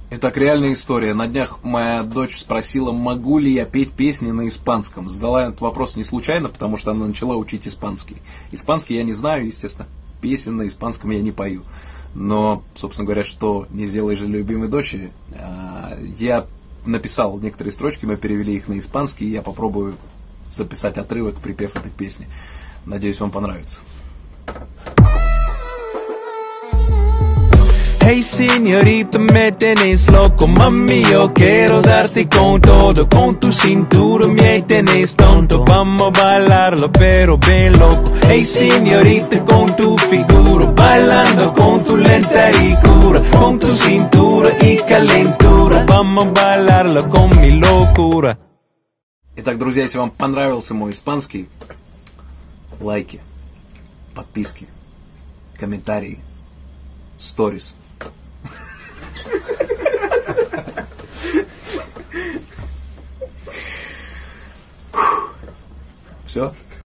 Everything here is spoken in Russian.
Итак, реальная история. На днях моя дочь спросила, могу ли я петь песни на испанском. Задала этот вопрос не случайно, потому что она начала учить испанский. Испанский я не знаю, естественно. Песен на испанском я не пою. Но, собственно говоря, что не сделаешь же любимой дочери. Я написал некоторые строчки, мы перевели их на испанский, и я попробую записать отрывок, припев этой песни. Надеюсь, вам понравится. Hey señorita, me tenés loco, mami, yo quiero darte con todo, con tu cintura me tenés tonto, vamos a bailarlo pero bien loco. Hey señorita, con tu figura, bailando con tu lenta y cura, con tu cintura y calentura, vamos a bailarlo con mi locura. Итак, друзья, если вам понравился мой испанский, лайки, подписки, комментарии, сторис. Все?